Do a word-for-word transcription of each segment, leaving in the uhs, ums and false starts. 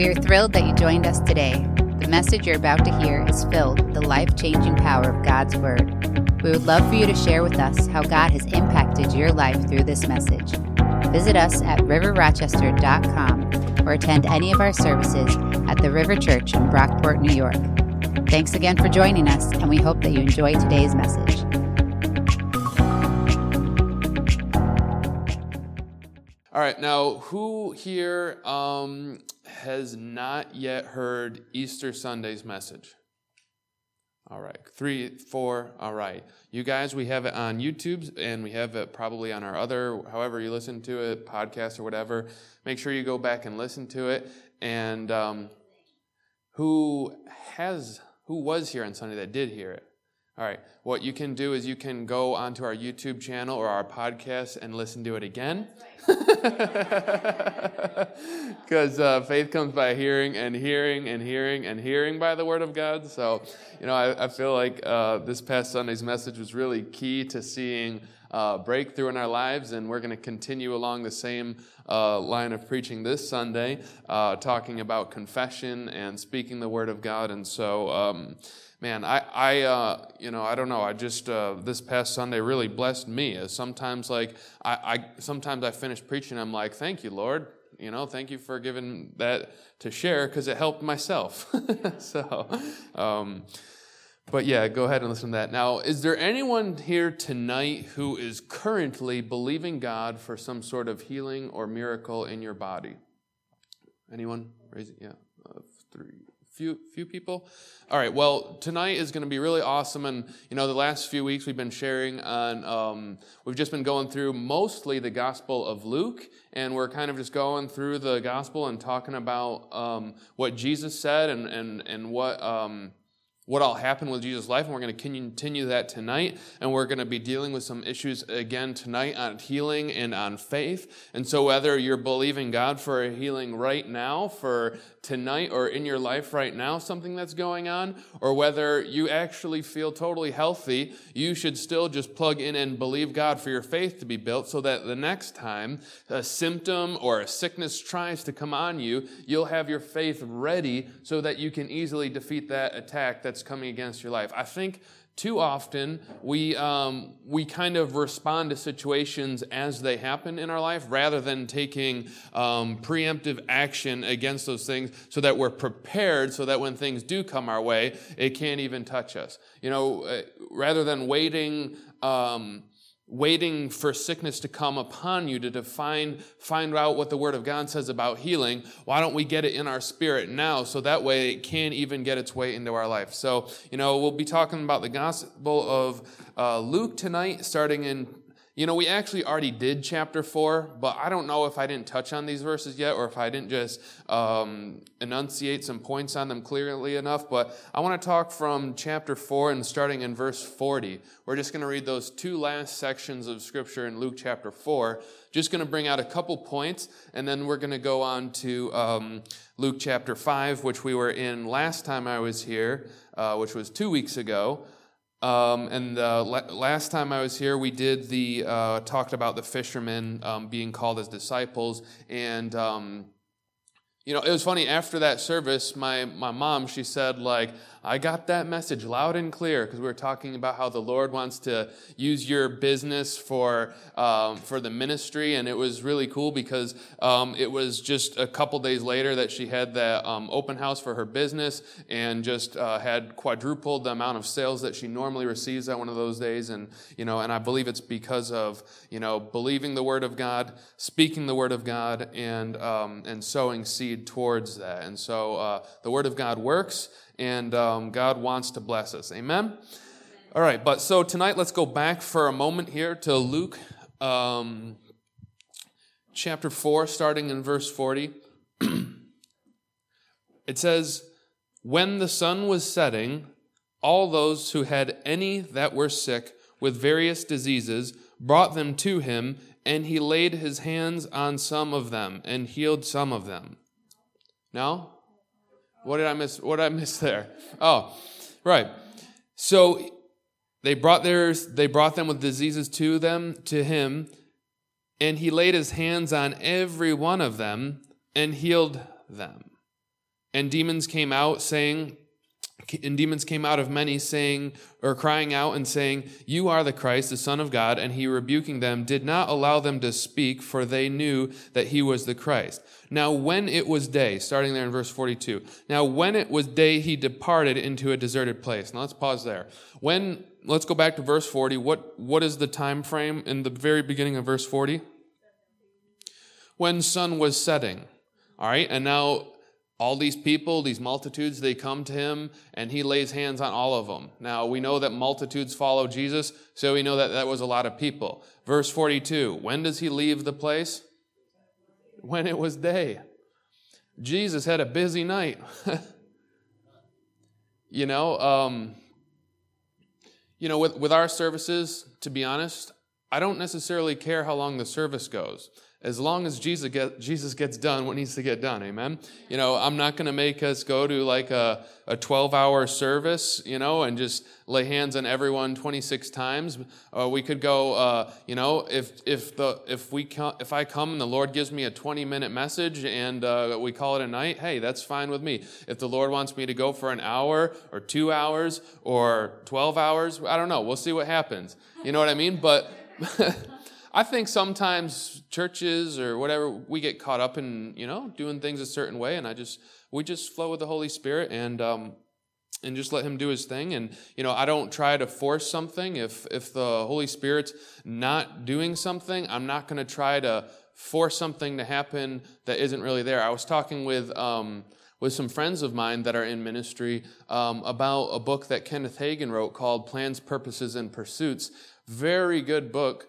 We are thrilled that you joined us today. The message you're about to hear is filled with the life-changing power of God's Word. We would love for you to share with us how God has impacted your life through this message. Visit us at river rochester dot com or attend any of our services at the River Church in Brockport, New York. Thanks again for joining us, and we hope that you enjoy today's message. All right, now who here um, has not yet heard Easter Sunday's message? All right, three, four, all right. You guys, we have it on YouTube, and we have it probably on our other, however you listen to it, podcast or whatever. Make sure you go back and listen to it. And um, who has, who was here on Sunday that did hear it? All right, what you can do is you can go onto our YouTube channel or our podcast and listen to it again. Because uh, faith comes by hearing and hearing and hearing and hearing by the Word of God. So, you know, I, I feel like uh, this past Sunday's message was really key to seeing uh, breakthrough in our lives, and we're going to continue along the same uh, line of preaching this Sunday, uh, talking about confession and speaking the Word of God. And so, um, Man, I, I, uh, you know, I don't know. I just uh, this past Sunday really blessed me. As sometimes, like, I, I, sometimes I finish preaching, I'm like, "Thank you, Lord. You know, thank you for giving that to share because it helped myself." so, um, but yeah, go ahead and listen to that. Now, is there anyone here tonight who is currently believing God for some sort of healing or miracle in your body? Anyone? Raise it. Yeah, uh, three. Few few people. All right. Well, tonight is going to be really awesome, and you know, the last few weeks we've been sharing on. Um, we've just been going through mostly the Gospel of Luke, and we're kind of just going through the Gospel and talking about um, what Jesus said and and and what. Um, what all happened with Jesus' life, and we're going to continue that tonight, and we're going to be dealing with some issues again tonight on healing and on faith. And so whether you're believing God for a healing right now, for tonight, or in your life right now, something that's going on, or whether you actually feel totally healthy, you should still just plug in and believe God for your faith to be built, so that the next time a symptom or a sickness tries to come on you, you'll have your faith ready so that you can easily defeat that attack that's coming against your life. I think too often we um, we kind of respond to situations as they happen in our life rather than taking um, preemptive action against those things so that we're prepared so that when things do come our way, it can't even touch us. You know, uh, rather than waiting um, waiting for sickness to come upon you to define, find out what the Word of God says about healing, why don't we get it in our spirit now so that way it can't even get its way into our life? So, you know, we'll be talking about the Gospel of uh, Luke tonight, starting in, you know, we actually already did chapter four, but I don't know if I didn't touch on these verses yet or if I didn't just um, enunciate some points on them clearly enough, but I want to talk from chapter four and starting in verse forty. We're just going to read those two last sections of Scripture in Luke chapter four. Just going to bring out a couple points, and then we're going to go on to um, Luke chapter five, which we were in last time I was here, uh, which was two weeks ago. Um, and uh, la- last time I was here, we did the uh, talked about the fishermen um, being called as disciples, and um, you know, it was funny. After that service, my my mom, she said, like, I got that message loud and clear, because we were talking about how the Lord wants to use your business for um, for the ministry, and it was really cool because um, it was just a couple days later that she had that um, open house for her business, and just uh, had quadrupled the amount of sales that she normally receives at one of those days, and you know, and I believe it's because of you know believing the Word of God, speaking the Word of God, and um, and sowing seed towards that. And so uh, the Word of God works, and um, God wants to bless us. Amen? Amen? All right, but so tonight let's go back for a moment here to Luke um, chapter four, starting in verse forty. It says, "When the sun was setting, all those who had any that were sick with various diseases brought them to him, and he laid his hands on some of them and healed some of them." No? What did I miss? What did I miss there? Oh, right. So they brought theirs, they brought them with diseases to them, to him, and he laid his hands on every one of them and healed them. And demons came out saying, and demons came out of many saying, or crying out and saying, "You are the Christ, the Son of God." And he, rebuking them, did not allow them to speak, for they knew that he was the Christ. Now when it was day, starting there in verse forty-two, now when it was day, he departed into a deserted place. Now let's pause there. When, let's go back to verse forty. What, what is the time frame in the very beginning of verse forty? When sun was setting. All right, and now all these people, these multitudes, they come to him, and he lays hands on all of them. Now, we know that multitudes follow Jesus, so we know that that was a lot of people. Verse forty-two, when does he leave the place? When it was day. Jesus had a busy night. you know, um, you know, with, with our services, to be honest, I don't necessarily care how long the service goes. As long as Jesus, get, Jesus gets done what needs to get done, amen? You know, I'm not going to make us go to like a, a twelve-hour service, you know, and just lay hands on everyone twenty-six times. Uh, we could go, uh, you know, if if the if we come, if I come and the Lord gives me a twenty-minute message and uh, we call it a night, hey, that's fine with me. If the Lord wants me to go for an hour or two hours or twelve hours, I don't know. We'll see what happens. You know what I mean? But I think sometimes churches or whatever, we get caught up in, you know, doing things a certain way, and I just, we just flow with the Holy Spirit and um, and just let him do his thing. And, you know, I don't try to force something. If if the Holy Spirit's not doing something, I'm not going to try to force something to happen that isn't really there. I was talking with um, with some friends of mine that are in ministry um, about a book that Kenneth Hagin wrote called Plans, Purposes, and Pursuits. Very good book.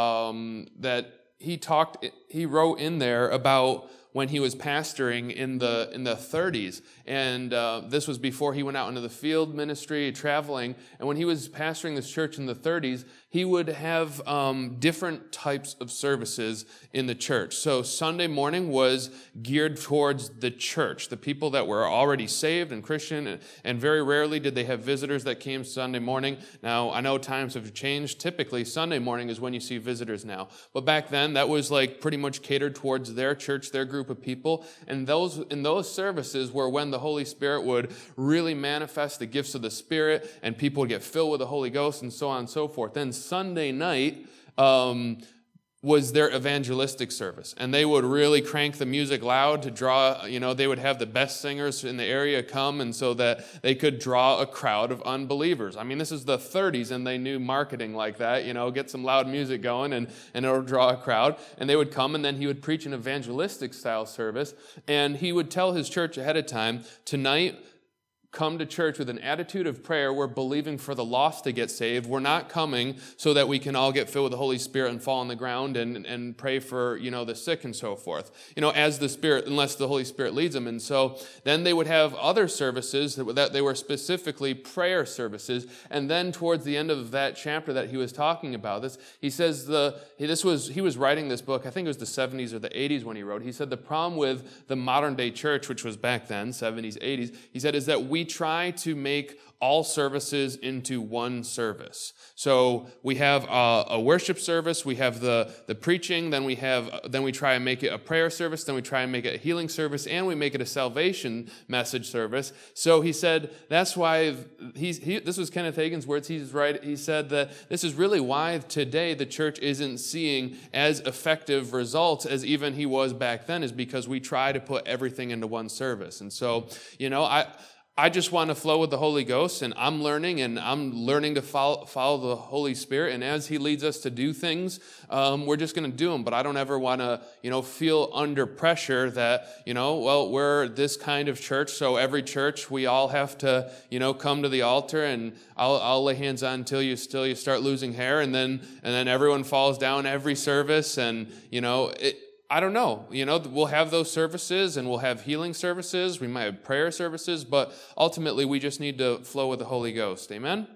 Um, that he talked, he wrote in there about when he was pastoring in the in the thirties, and uh, this was before he went out into the field ministry, traveling. And when he was pastoring this church in the thirties, he would have um, different types of services in the church. So Sunday morning was geared towards the church, the people that were already saved and Christian, and, and very rarely did they have visitors that came Sunday morning. Now, I know times have changed. Typically, Sunday morning is when you see visitors now. But back then, that was like pretty much catered towards their church, their group of people. And those in those services were when the Holy Spirit would really manifest the gifts of the Spirit, and people would get filled with the Holy Ghost, and so on and so forth. Then Sunday night um, was their evangelistic service, and they would really crank the music loud to draw, you know, they would have the best singers in the area come, and so that they could draw a crowd of unbelievers. I mean, this is the thirties, and they knew marketing like that, you know, get some loud music going, and, and it'll draw a crowd, and they would come, and then he would preach an evangelistic style service, and he would tell his church ahead of time, tonight, come to church with an attitude of prayer. We're believing for the lost to get saved. We're not coming so that we can all get filled with the Holy Spirit and fall on the ground and, and pray for, you know, the sick and so forth. You know, as the Spirit, unless the Holy Spirit leads them. And so then they would have other services that, that they were specifically prayer services. And then towards the end of that chapter that he was talking about this, he says the, this was, he was writing this book, I think it was the seventies or the eighties when he wrote. He said the problem with the modern day church, which was back then, seventies, eighties, he said, is that we try to make all services into one service. So we have a, a worship service, we have the, the preaching, then we have then we try and make it a prayer service, then we try and make it a healing service, and we make it a salvation message service. So he said that's why he's he, this was Kenneth Hagin's words. He's right. He said that this is really why today the church isn't seeing as effective results as even he was back then, is because we try to put everything into one service. And so, you know, I. I just want to flow with the Holy Ghost, and I'm learning, and I'm learning to follow, follow the Holy Spirit. And as He leads us to do things, um, we're just going to do them. But I don't ever want to, you know, feel under pressure that, you know, well, we're this kind of church, so every church we all have to, you know, come to the altar, and I'll, I'll lay hands on until you still you start losing hair, and then and then everyone falls down every service, and you know it. I don't know, you know, we'll have those services and we'll have healing services. We might have prayer services, but ultimately we just need to flow with the Holy Ghost. Amen?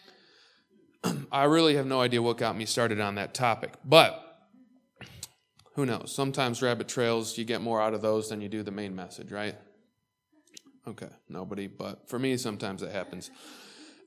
I really have no idea what got me started on that topic, but who knows? Sometimes rabbit trails, you get more out of those than you do the main message, right? Okay, nobody, but for me, sometimes it happens.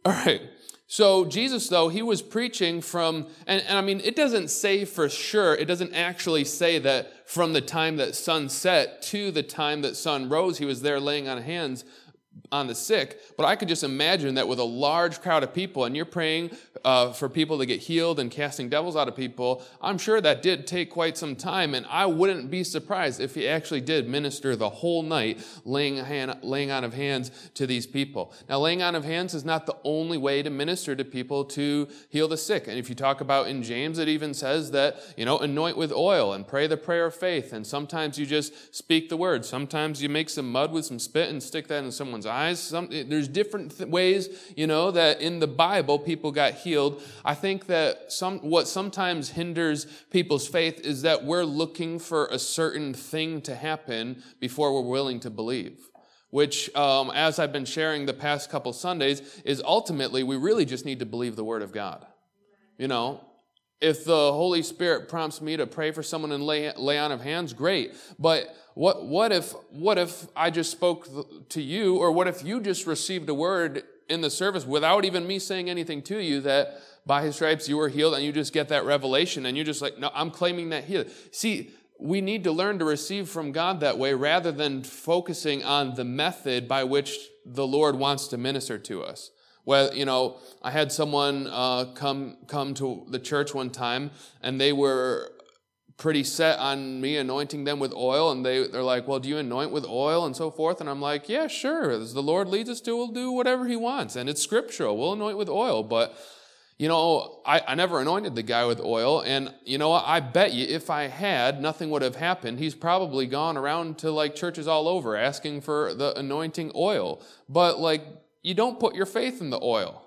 All right. So Jesus, though, he was preaching from, and, and I mean, it doesn't say for sure, it doesn't actually say that from the time that sun set to the time that sun rose, he was there laying on hands on the sick. But I could just imagine that with a large crowd of people, and you're praying uh, for people to get healed and casting devils out of people, I'm sure that did take quite some time, and I wouldn't be surprised if he actually did minister the whole night, laying, hand, laying on of hands to these people. Now, laying on of hands is not the only way to minister to people to heal the sick. And if you talk about in James, it even says that, you know, anoint with oil and pray the prayer of faith. And sometimes you just speak the word. Sometimes you make some mud with some spit and stick that in someone's eyes. Some, there's different th- ways, you know, that in the Bible people got healed. I think that some what sometimes hinders people's faith is that we're looking for a certain thing to happen before we're willing to believe. Which, um, as I've been sharing the past couple Sundays, is ultimately we really just need to believe the Word of God. You know, if the Holy Spirit prompts me to pray for someone and lay lay on of hands, great. But what what if what if I just spoke to you, or what if you just received a word in the service without even me saying anything to you, that by His stripes you were healed, and you just get that revelation and you're just like, no, I'm claiming that healing. See, we need to learn to receive from God that way rather than focusing on the method by which the Lord wants to minister to us. Well, you know, I had someone uh, come come to the church one time, and they were pretty set on me anointing them with oil, and they, they're like, well, do you anoint with oil and so forth? And I'm like, yeah, sure. As the Lord leads us to, we'll do whatever He wants, and it's scriptural. We'll anoint with oil. But, you know, I, I never anointed the guy with oil, and, you know, I bet you if I had, nothing would have happened. He's probably gone around to, like, churches all over asking for the anointing oil. But, like, you don't put your faith in the oil.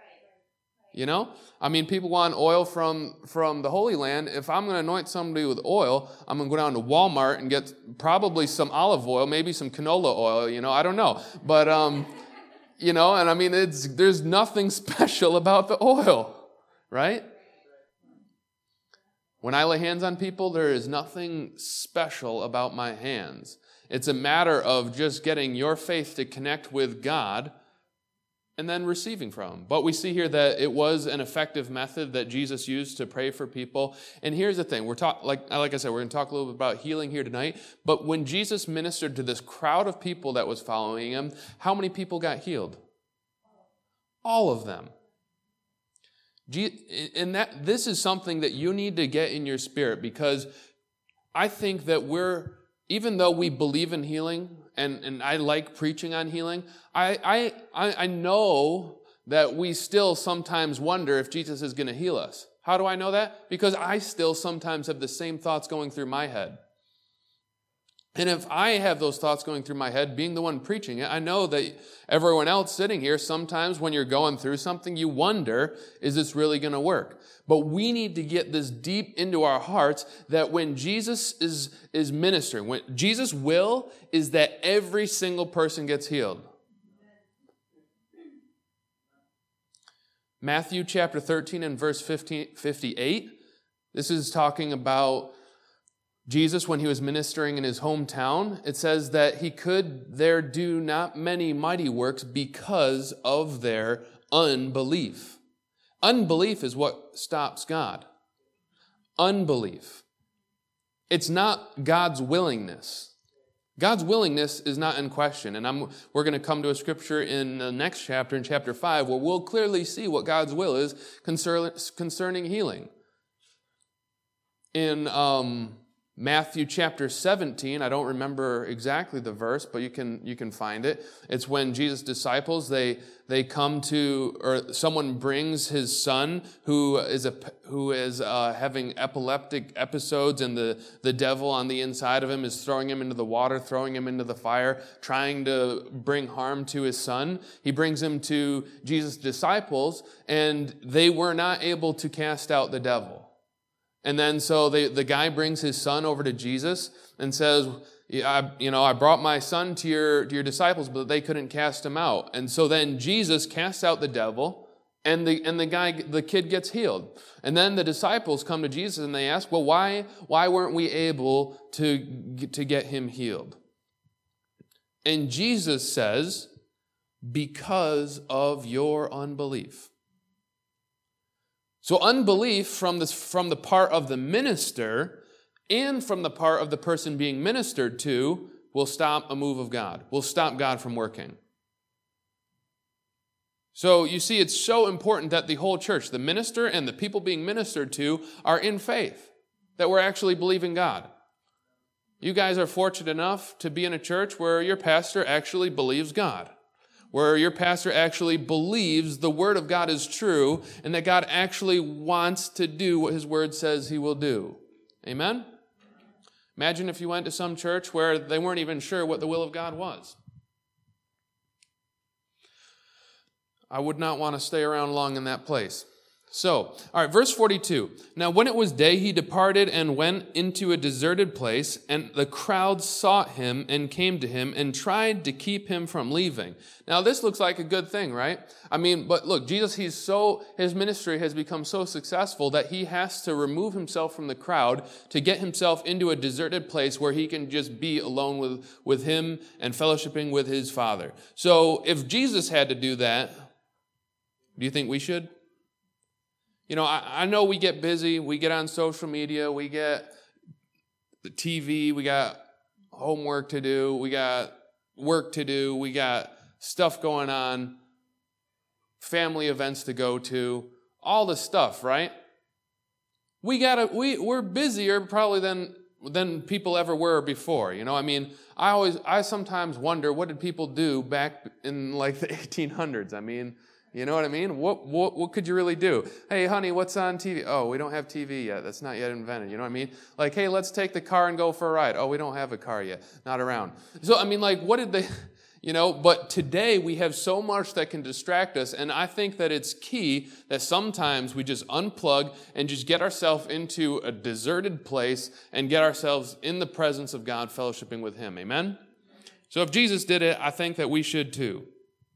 You know? I mean, people want oil from, from the Holy Land. If I'm going to anoint somebody with oil, I'm going to go down to Walmart and get probably some olive oil, maybe some canola oil, you know, I don't know. But, um, you know, and I mean, it's there's nothing special about the oil, right? When I lay hands on people, there is nothing special about my hands. It's a matter of just getting your faith to connect with God and then receiving from Him. But we see here that it was an effective method that Jesus used to pray for people. And here's the thing. We're talk, like, like I said, we're going to talk a little bit about healing here tonight. But when Jesus ministered to this crowd of people that was following Him, how many people got healed? All of them. And that this is something that you need to get in your spirit, because I think that we're, even though we believe in healing, and, and I like preaching on healing, I, I, I know that we still sometimes wonder if Jesus is going to heal us. How do I know that? Because I still sometimes have the same thoughts going through my head. And if I have those thoughts going through my head, being the one preaching it, I know that everyone else sitting here, sometimes when you're going through something, you wonder, is this really going to work? But we need to get this deep into our hearts that when Jesus is, is ministering, when Jesus' will is that every single person gets healed. Matthew chapter thirteen and verse fifty-eight, this is talking about Jesus, when He was ministering in His hometown. It says that He could there do not many mighty works because of their unbelief. Unbelief is what stops God. Unbelief. It's not God's willingness. God's willingness is not in question. And I'm, we're going to come to a scripture in the next chapter, in chapter five, where we'll clearly see what God's will is concern, concerning healing. In um, Matthew chapter seventeen, I don't remember exactly the verse, but you can you can find it. It's when Jesus' disciples, they they come to, or someone brings his son who is a who is uh, having epileptic episodes, and the, the devil on the inside of him is throwing him into the water, throwing him into the fire, trying to bring harm to his son. He brings him to Jesus' disciples, and they were not able to cast out the devil. And then so they, the guy brings his son over to Jesus and says, I, you know, I brought my son to your, to your disciples, but they couldn't cast him out. And so then Jesus casts out the devil, and the, and the guy, the kid gets healed. And then the disciples come to Jesus and they ask, well, why, why weren't we able to, to get him healed? And Jesus says, because of your unbelief. So unbelief from this, from the part of the minister and from the part of the person being ministered to will stop a move of God, will stop God from working. So you see, it's so important that the whole church, the minister and the people being ministered to, are in faith, that we're actually believing God. You guys are fortunate enough to be in a church where your pastor actually believes God, where your pastor actually believes the Word of God is true and that God actually wants to do what His Word says He will do. Amen? Imagine if you went to some church where they weren't even sure what the will of God was. I would not want to stay around long in that place. So, all right, verse forty-two. Now, when it was day, he departed and went into a deserted place, and the crowd sought him and came to him and tried to keep him from leaving. Now, this looks like a good thing, right? I mean, but look, Jesus, he's so, his ministry has become so successful that he has to remove himself from the crowd to get himself into a deserted place where he can just be alone with, with him and fellowshipping with his Father. So, if Jesus had to do that, do you think we should? You know, I, I know we get busy. We get on social media. We get the T V. We got homework to do. We got work to do. We got stuff going on, family events to go to, all the stuff, right? We gotta. We we're busier probably than than people ever were before. You know, I mean, I always, I sometimes wonder, what did people do back in like the eighteen hundreds? I mean. You know what I mean? What, what what could you really do? Hey, honey, what's on T V? Oh, we don't have T V yet. That's not yet invented. You know what I mean? Like, hey, let's take the car and go for a ride. Oh, we don't have a car yet. Not around. So, I mean, like, what did they, you know, but today we have so much that can distract us, and I think that it's key that sometimes we just unplug and just get ourselves into a deserted place and get ourselves in the presence of God, fellowshipping with Him. Amen? So if Jesus did it, I think that we should too.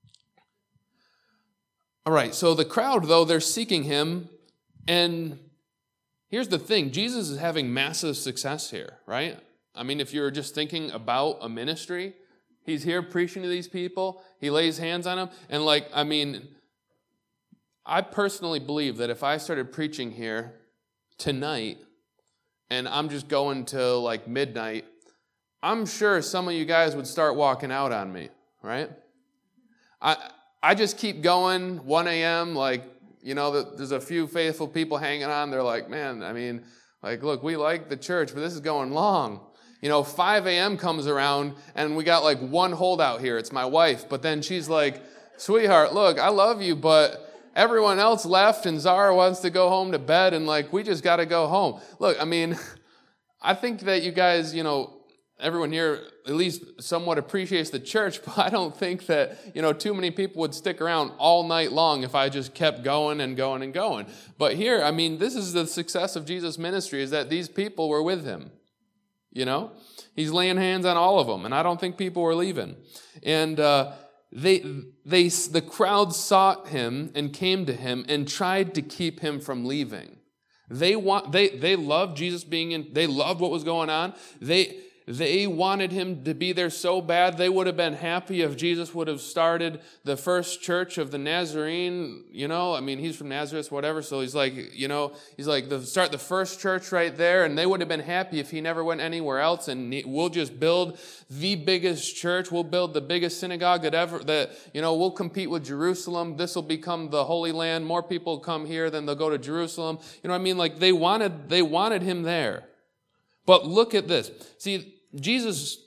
All right, so the crowd, though, they're seeking him, and here's the thing. Jesus is having massive success here, right? I mean, if you're just thinking about a ministry, he's here preaching to these people, he lays hands on them, and like, I mean, I personally believe that if I started preaching here tonight, and I'm just going to like midnight, I'm sure some of you guys would start walking out on me, right? I... I just keep going, one a.m., like, you know, there's a few faithful people hanging on. They're like, man, I mean, like, look, we like the church, but this is going long. You know, five a.m. comes around, and we got like one holdout here. It's my wife. But then she's like, sweetheart, look, I love you, but everyone else left, and Zara wants to go home to bed, and like, we just got to go home. Look, I mean, I think that you guys, you know, everyone here at least somewhat appreciates the church, but I don't think that, you know, too many people would stick around all night long if I just kept going and going and going. But here, I mean, this is the success of Jesus' ministry, is that these people were with him, you know? He's laying hands on all of them, and I don't think people were leaving. And uh, they, they, the crowd sought him and came to him and tried to keep him from leaving. They want, they, they loved Jesus being in, they loved what was going on. They... They wanted him to be there so bad, they would have been happy if Jesus would have started the first church of the Nazarene, you know, I mean, he's from Nazareth, whatever, so he's like, you know, he's like, the, start the first church right there, and they would have been happy if he never went anywhere else, and we'll just build the biggest church, we'll build the biggest synagogue that ever, that, you know, we'll compete with Jerusalem, this will become the Holy Land, more people come here than they'll go to Jerusalem, you know what I mean, like, they wanted, they wanted him there. But look at this, see, Jesus,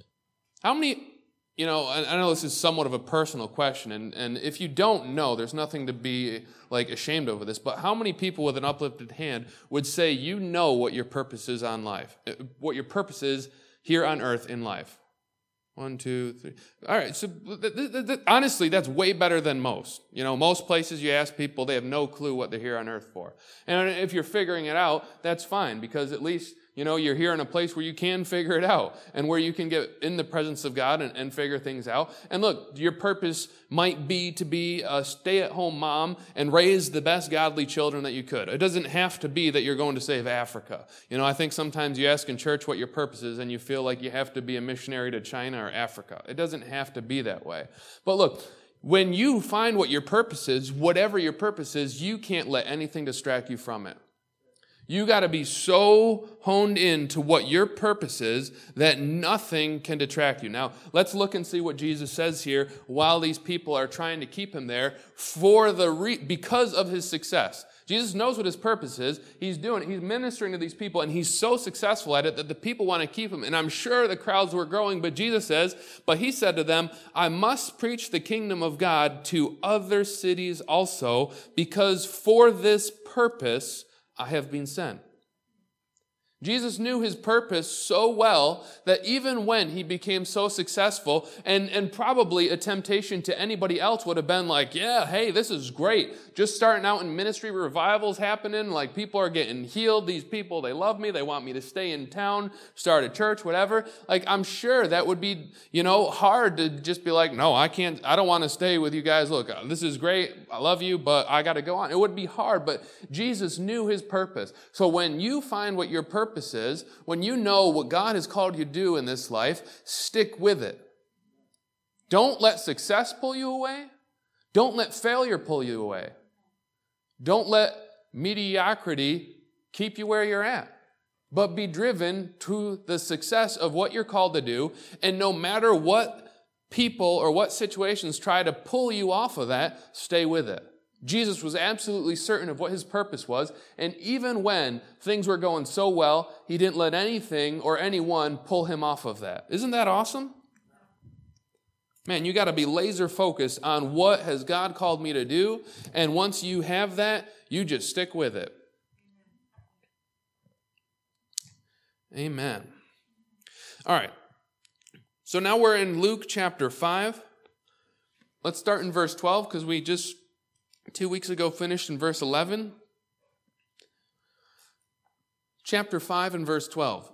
how many, you know, I know this is somewhat of a personal question, and, and if you don't know, there's nothing to be, like, ashamed over this, but how many people with an uplifted hand would say you know what your purpose is on life, what your purpose is here on earth in life? One, two, three. All right, so th- th- th- honestly, that's way better than most. You know, most places you ask people, they have no clue what they're here on earth for. And if you're figuring it out, that's fine, because at least, you know, you're here in a place where you can figure it out and where you can get in the presence of God and, and figure things out. And look, your purpose might be to be a stay-at-home mom and raise the best godly children that you could. It doesn't have to be that you're going to save Africa. You know, I think sometimes you ask in church what your purpose is and you feel like you have to be a missionary to China or Africa. It doesn't have to be that way. But look, when you find what your purpose is, whatever your purpose is, you can't let anything distract you from it. You got to be so honed in to what your purpose is that nothing can detract you. Now, let's look and see what Jesus says here while these people are trying to keep him there for the re- because of his success. Jesus knows what his purpose is. He's doing it. He's ministering to these people, and he's so successful at it that the people want to keep him. And I'm sure the crowds were growing, but Jesus says, but he said to them, I must preach the kingdom of God to other cities also, because for this purpose I have been sent. Jesus knew his purpose so well that even when he became so successful, and, and probably a temptation to anybody else would have been like, yeah, hey, this is great. Just starting out in ministry, revivals happening, like people are getting healed. These people, they love me. They want me to stay in town, start a church, whatever. Like, I'm sure that would be, you know, hard to just be like, no, I can't, I don't want to stay with you guys. Look, this is great. I love you, but I got to go on. It would be hard, but Jesus knew his purpose. So when you find what your purpose is, when you know what God has called you to do in this life, stick with it. Don't let success pull you away. Don't let failure pull you away. Don't let mediocrity keep you where you're at. But be driven to the success of what you're called to do, and no matter what people or what situations try to pull you off of that, stay with it. Jesus was absolutely certain of what his purpose was, and even when things were going so well, he didn't let anything or anyone pull him off of that. Isn't that awesome? Man, you got to be laser focused on what has God called me to do, and once you have that, you just stick with it. Amen. All right. So now we're in Luke chapter five. Let's start in verse twelve because we just two weeks ago finished in verse eleven. Chapter five and verse twelve.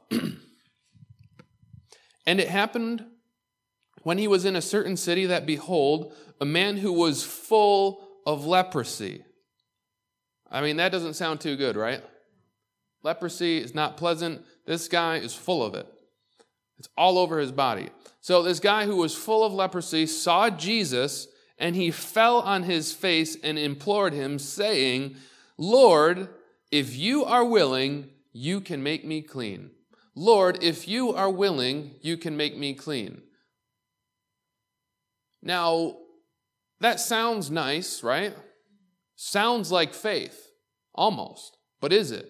And it happened when he was in a certain city that, behold, a man who was full of leprosy. I mean, that doesn't sound too good, right? Leprosy is not pleasant. This guy is full of it. It's all over his body. So this guy who was full of leprosy saw Jesus, and he fell on his face and implored him, saying, Lord, if you are willing, you can make me clean. Lord, if you are willing, you can make me clean. Now, that sounds nice, right? Sounds like faith, almost. But is it?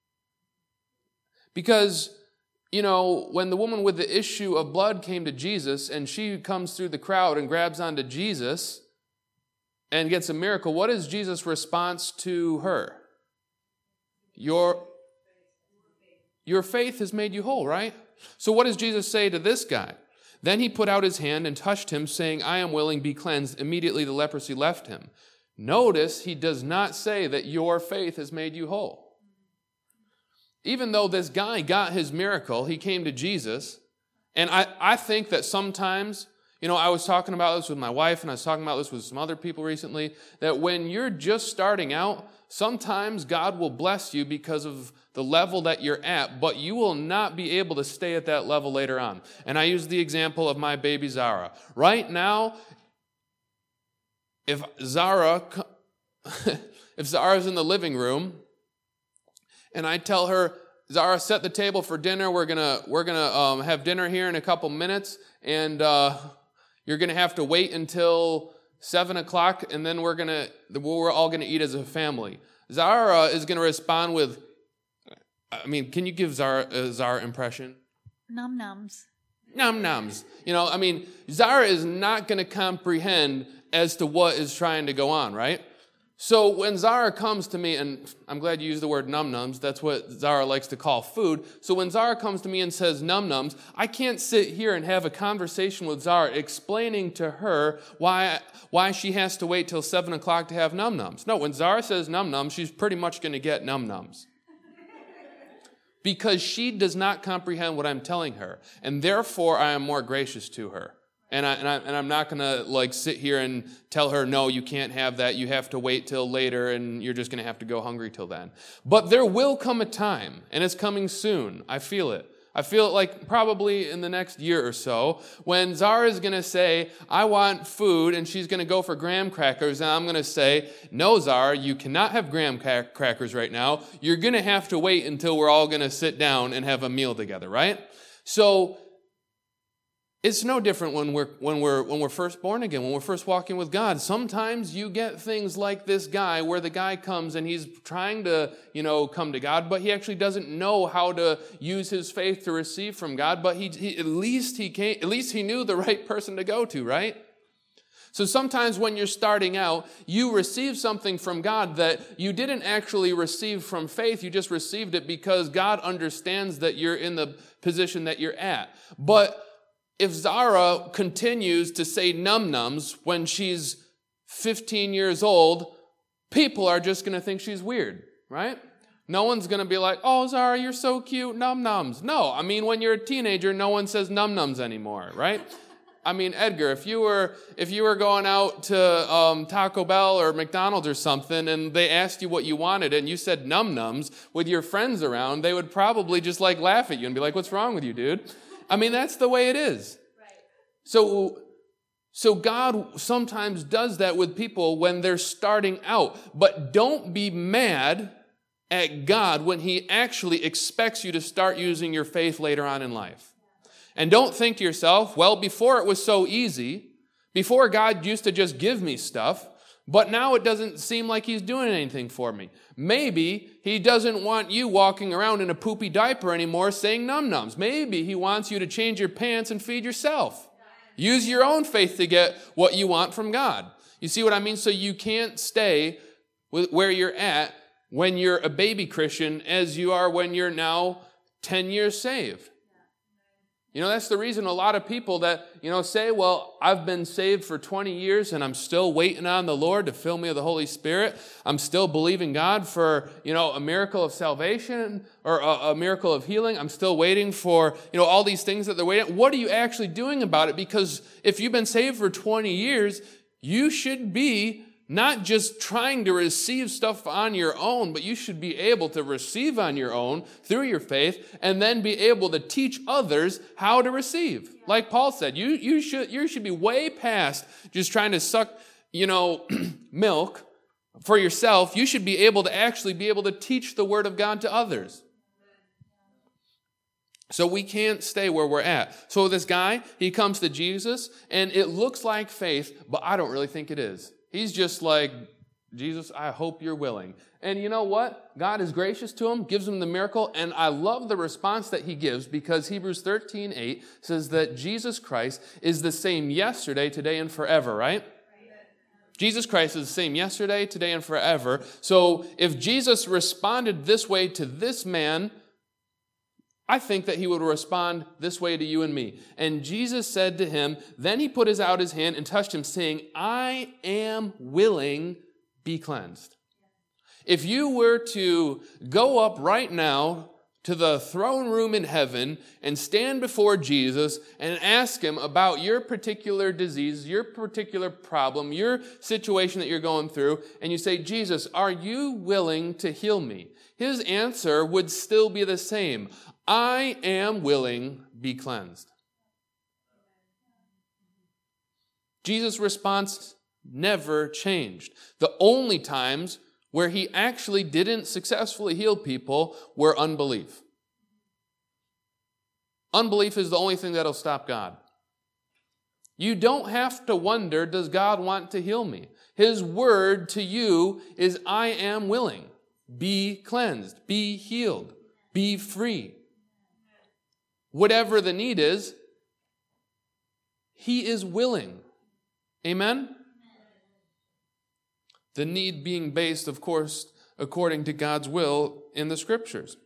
Because, you know, when the woman with the issue of blood came to Jesus, and she comes through the crowd and grabs onto Jesus and gets a miracle, what is Jesus' response to her? Your, your faith has made you whole, right? So what does Jesus say to this guy? Then he put out his hand and touched him, saying, I am willing, be cleansed. Immediately the leprosy left him. Notice he does not say that your faith has made you whole. Even though this guy got his miracle, he came to Jesus. And I, I think that sometimes, you know, I was talking about this with my wife, and I was talking about this with some other people recently, that when you're just starting out, sometimes God will bless you because of the level that you're at, but you will not be able to stay at that level later on. And I use the example of my baby Zara. Right now, if Zara, if Zara's in the living room, and I tell her, Zara, set the table for dinner. We're gonna we're gonna um, have dinner here in a couple minutes, and uh, you're gonna have to wait until seven o'clock, and then we're gonna we're all gonna eat as a family. Zara is gonna respond with, I mean, can you give Zara a Zara impression? Num nums. Num nums. You know, I mean, Zara is not gonna comprehend as to what is trying to go on, right? So when Zara comes to me, and I'm glad you used the word num-nums, that's what Zara likes to call food. So when Zara comes to me and says num-nums, I can't sit here and have a conversation with Zara explaining to her why why she has to wait till seven o'clock to have num-nums. No, when Zara says num-nums, she's pretty much going to get num-nums. Because she does not comprehend what I'm telling her, and therefore I am more gracious to her. And, I, and, I, and I'm not going to like sit here and tell her, no, you can't have that. You have to wait till later, and you're just going to have to go hungry till then. But there will come a time, and it's coming soon. I feel it. I feel like probably in the next year or so, when Zara is going to say, I want food, and she's going to go for graham crackers, and I'm going to say, no, Zara, you cannot have graham crack- crackers right now. You're going to have to wait until we're all going to sit down and have a meal together, right? So it's no different when we're when we're when we're first born again, when we're first walking with God. Sometimes you get things like this guy, where the guy comes and he's trying to, you know, come to God, but he actually doesn't know how to use his faith to receive from God. But he, he at least he came, at least he knew the right person to go to, right? So sometimes when you're starting out, you receive something from God that you didn't actually receive from faith. You just received it because God understands that you're in the position that you're at. But if Zara continues to say num-nums when she's fifteen years old, people are just going to think she's weird, right? No one's going to be like, oh, Zara, you're so cute, num-nums. No, I mean, when you're a teenager, no one says num-nums anymore, right? I mean, Edgar, if you were if you were going out to um, Taco Bell or McDonald's or something, and they asked you what you wanted, and you said num-nums with your friends around, they would probably just like laugh at you and be like, what's wrong with you, dude? I mean, that's the way it is. Right. So, so God sometimes does that with people when they're starting out. But don't be mad at God when he actually expects you to start using your faith later on in life. And don't think to yourself, well, before it was so easy, before God used to just give me stuff, but now it doesn't seem like he's doing anything for me. Maybe he doesn't want you walking around in a poopy diaper anymore saying num-nums. Maybe he wants you to change your pants and feed yourself. Use your own faith to get what you want from God. You see what I mean? So you can't stay where you're at when you're a baby Christian as you are when you're now ten years saved. You know, that's the reason a lot of people that, you know, say, well, I've been saved for twenty years and I'm still waiting on the Lord to fill me with the Holy Spirit. I'm still believing God for, you know, a miracle of salvation or a, a miracle of healing. I'm still waiting for, you know, all these things that they're waiting. What are you actually doing about it? Because if you've been saved for twenty years, you should be not just trying to receive stuff on your own, but you should be able to receive on your own through your faith and then be able to teach others how to receive. Like Paul said, you, you should, you should be way past just trying to suck, you know, milk for yourself. You should be able to actually be able to teach the word of God to others. So we can't stay where we're at. So this guy, he comes to Jesus and it looks like faith, but I don't really think it is. He's just like, Jesus, I hope you're willing. And you know what? God is gracious to him, gives him the miracle, and I love the response that he gives because Hebrews thirteen eight says that Jesus Christ is the same yesterday, today, and forever, right? Jesus Christ is the same yesterday, today, and forever. So if Jesus responded this way to this man, I think that he would respond this way to you and me. And Jesus said to him, then he put his out his hand and touched him, saying, I am willing, be cleansed. If you were to go up right now to the throne room in heaven and stand before Jesus and ask him about your particular disease, your particular problem, your situation that you're going through, and you say, Jesus, are you willing to heal me? His answer would still be the same. I am willing, be cleansed. Jesus' response never changed. The only times where he actually didn't successfully heal people were unbelief. Unbelief is the only thing that'll stop God. You don't have to wonder, does God want to heal me? His word to you is, I am willing. Be cleansed. Be healed. Be free. Whatever the need is, he is willing. Amen? The need being based, of course, according to God's will in the Scriptures.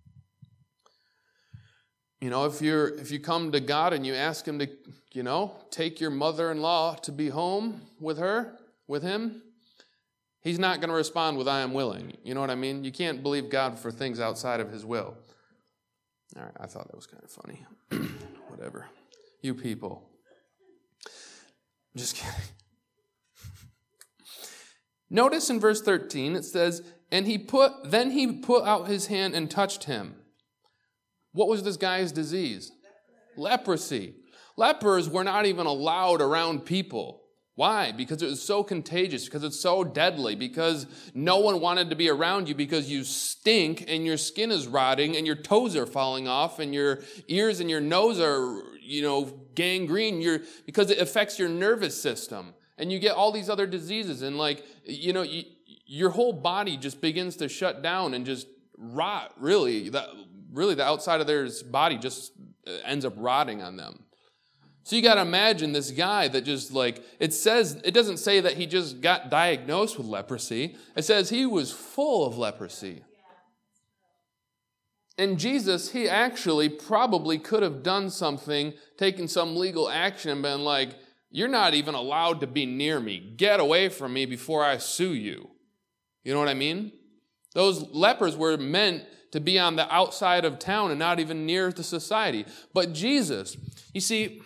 You know, if you're if you come to God and you ask him to, you know, take your mother-in-law to be home with her, with him, he's not going to respond with, I am willing. You know what I mean? You can't believe God for things outside of his will. All right, I thought that was kind of funny. Whatever. You people. Just kidding. Notice in verse thirteen, it says, and he put, then he put out his hand and touched him. What was this guy's disease? Leprosy. Lepers were not even allowed around people. Why? Because it was so contagious, because it's so deadly, because no one wanted to be around you because you stink and your skin is rotting and your toes are falling off and your ears and your nose are, you know, gangrene. You're, because it affects your nervous system and you get all these other diseases and like, you know, you, your whole body just begins to shut down and just rot, really. That, really, the outside of their body just ends up rotting on them. So you got to imagine this guy that just like, it says, it doesn't say that he just got diagnosed with leprosy. It says he was full of leprosy. And Jesus, he actually probably could have done something, taken some legal action and been like, you're not even allowed to be near me. Get away from me before I sue you. You know what I mean? Those lepers were meant to be on the outside of town and not even near the society. But Jesus, you see,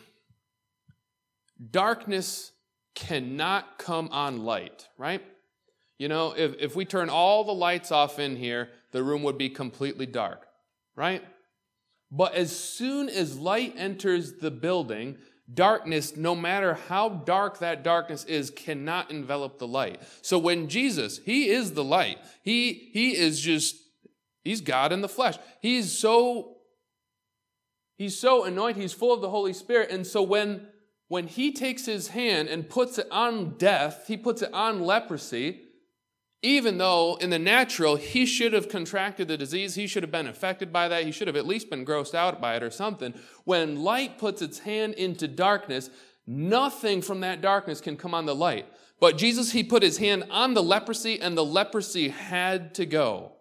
darkness cannot come on light, right? You know, if, if we turn all the lights off in here, the room would be completely dark, right? But as soon as light enters the building, darkness, no matter how dark that darkness is, cannot envelop the light. So when Jesus, he is the light. He, he is just, he's God in the flesh. He's so, he's so anointed. He's full of the Holy Spirit. And so when When he takes his hand and puts it on death, he puts it on leprosy, even though in the natural he should have contracted the disease, he should have been affected by that, he should have at least been grossed out by it or something. When light puts its hand into darkness, nothing from that darkness can come on the light. But Jesus, he put his hand on the leprosy and the leprosy had to go.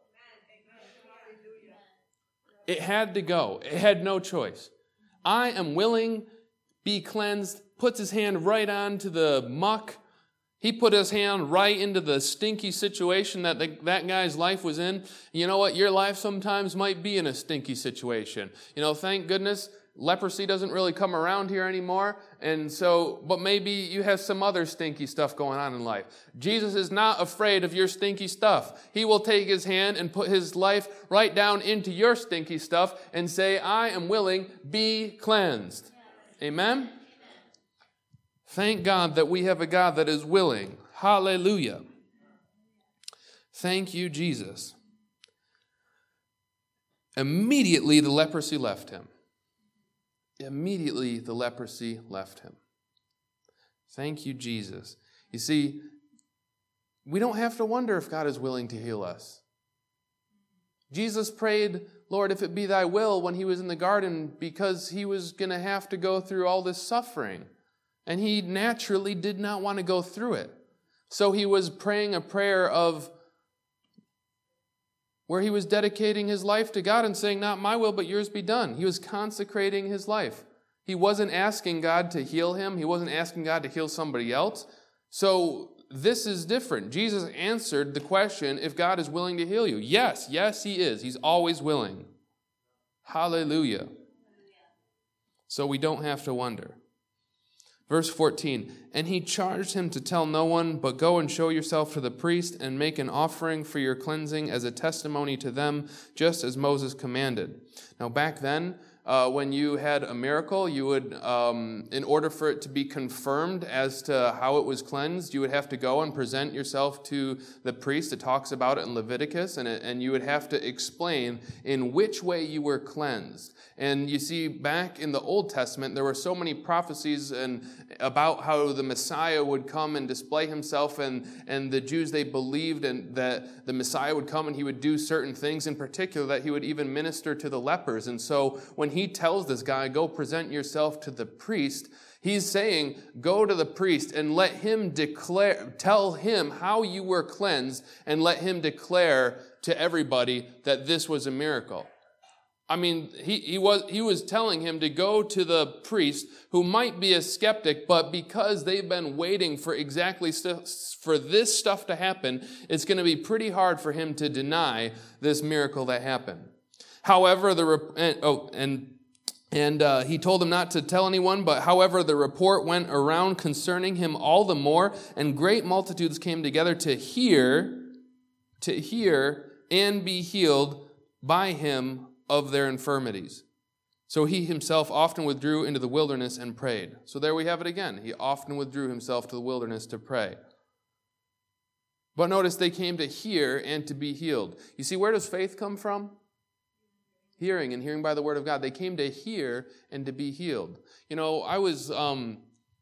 It had to go. It had no choice. I am willing be cleansed, puts his hand right onto the muck. He put his hand right into the stinky situation that the, that guy's life was in. You know what? Your life sometimes might be in a stinky situation. You know, thank goodness leprosy doesn't really come around here anymore. And so, but maybe you have some other stinky stuff going on in life. Jesus is not afraid of your stinky stuff. He will take his hand and put his life right down into your stinky stuff and say, I am willing, be cleansed. Amen? Thank God that we have a God that is willing. Hallelujah. Thank you, Jesus. Immediately the leprosy left him. Immediately the leprosy left him. Thank you, Jesus. You see, we don't have to wonder if God is willing to heal us. Jesus prayed, Lord, if it be thy will, when he was in the garden, because he was going to have to go through all this suffering. And he naturally did not want to go through it. So he was praying a prayer of where he was dedicating his life to God and saying, not my will, but yours be done. He was consecrating his life. He wasn't asking God to heal him. He wasn't asking God to heal somebody else. So this is different. Jesus answered the question if God is willing to heal you. Yes, yes, he is. He's always willing. Hallelujah. So we don't have to wonder. Verse fourteen, and he charged him to tell no one, but go and show yourself to the priest and make an offering for your cleansing as a testimony to them, just as Moses commanded. Now back then, Uh, when you had a miracle, you would, um, in order for it to be confirmed as to how it was cleansed, you would have to go and present yourself to the priest. It talks about it in Leviticus, and, it, and you would have to explain in which way you were cleansed. And you see, back in the Old Testament, there were so many prophecies and about how the Messiah would come and display himself, and, and the Jews, they believed and that the Messiah would come and he would do certain things, in particular that he would even minister to the lepers. And so when he tells this guy, go present yourself to the priest, he's saying, go to the priest and let him declare, tell him how you were cleansed, and let him declare to everybody that this was a miracle. I mean, he, he was he was telling him to go to the priest who might be a skeptic, but because they've been waiting for exactly st- for this stuff to happen, it's going to be pretty hard for him to deny this miracle that happened. However, the and, oh and and uh, he told him not to tell anyone. But however, the report went around concerning him all the more, and great multitudes came together to hear, to hear and be healed by him of their infirmities. So he himself often withdrew into the wilderness and prayed. So there we have it again. He often withdrew himself to the wilderness to pray. But notice they came to hear and to be healed. You see, where does faith come from? Hearing, and hearing by the word of God. They came to hear and to be healed. You know, I was, um,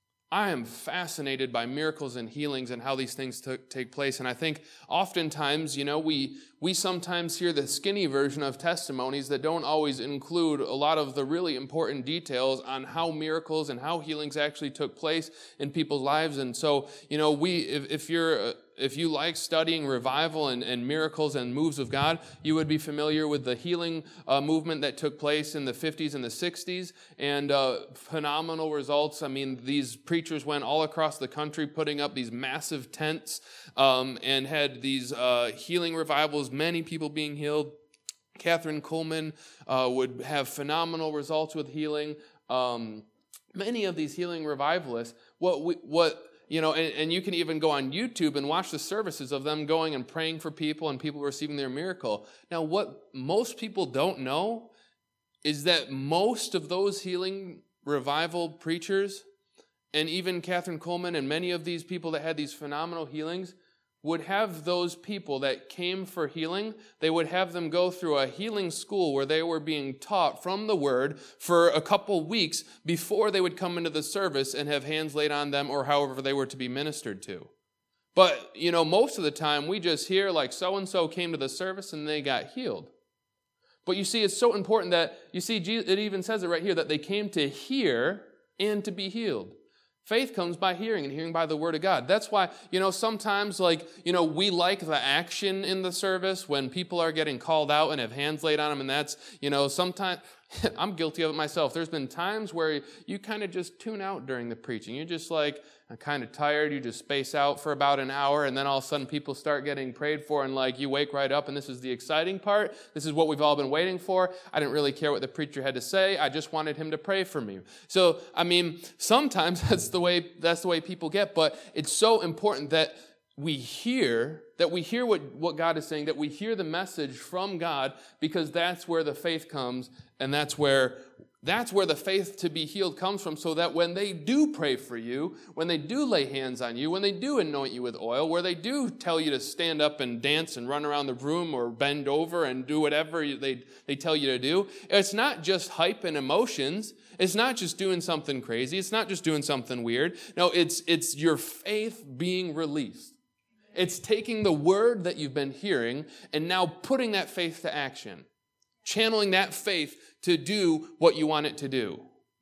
I am fascinated by miracles and healings and how these things t- take place. And I think oftentimes, you know, we we sometimes hear the skinny version of testimonies that don't always include a lot of the really important details on how miracles and how healings actually took place in people's lives. And so, you know, we, if, if you're, if you like studying revival and, and miracles and moves of God, you would be familiar with the healing uh, movement that took place in the fifties and the sixties, and uh, phenomenal results. I mean, these preachers went all across the country putting up these massive tents um, and had these uh, healing revivals, many people being healed. Kathryn Kuhlman uh, would have phenomenal results with healing. Um, many of these healing revivalists, what we, what You know, and, and you can even go on YouTube and watch the services of them going and praying for people and people receiving their miracle. Now, what most people don't know is that most of those healing revival preachers, and even Kathryn Kuhlman and many of these people that had these phenomenal healings, would have those people that came for healing, they would have them go through a healing school where they were being taught from the Word for a couple weeks before they would come into the service and have hands laid on them or however they were to be ministered to. But, you know, most of the time we just hear like so-and-so came to the service and they got healed. But you see, it's so important that, you see, it even says it right here, that they came to hear and to be healed. Faith comes by hearing, and hearing by the word of God. That's why, you know, sometimes, like, you know, we like the action in the service when people are getting called out and have hands laid on them, and that's, you know, sometimes, I'm guilty of it myself. There's been times where you kind of just tune out during the preaching. You're just like, I'm kind of tired. You just space out for about an hour, and then all of a sudden people start getting prayed for, and like you wake right up, and this is the exciting part. This is what we've all been waiting for. I didn't really care what the preacher had to say. I just wanted him to pray for me. So, I mean, sometimes that's the way that's the way people get, but it's so important that we hear, that we hear what, what God is saying, that we hear the message from God, because that's where the faith comes, and that's where That's where the faith to be healed comes from, so that when they do pray for you, when they do lay hands on you, when they do anoint you with oil, where they do tell you to stand up and dance and run around the room or bend over and do whatever they, they tell you to do, it's not just hype and emotions. It's not just doing something crazy. It's not just doing something weird. No, it's, it's your faith being released. It's taking the word that you've been hearing and now putting that faith to action. Channeling that faith to do what you want it to do.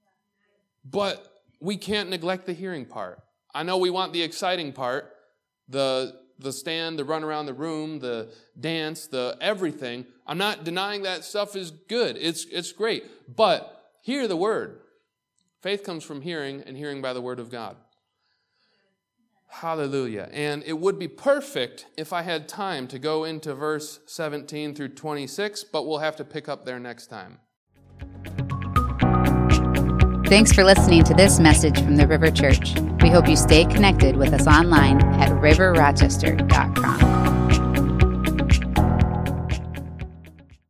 But we can't neglect the hearing part. I know we want the exciting part, the the stand, the run around the room, the dance, the everything. I'm not denying that stuff is good. It's it's great. But hear the word. Faith comes from hearing, and hearing by the word of God. Hallelujah. And it would be perfect if I had time to go into verse seventeen through twenty-six, but we'll have to pick up there next time. Thanks for listening to this message from the River Church. We hope you stay connected with us online at river rochester dot com.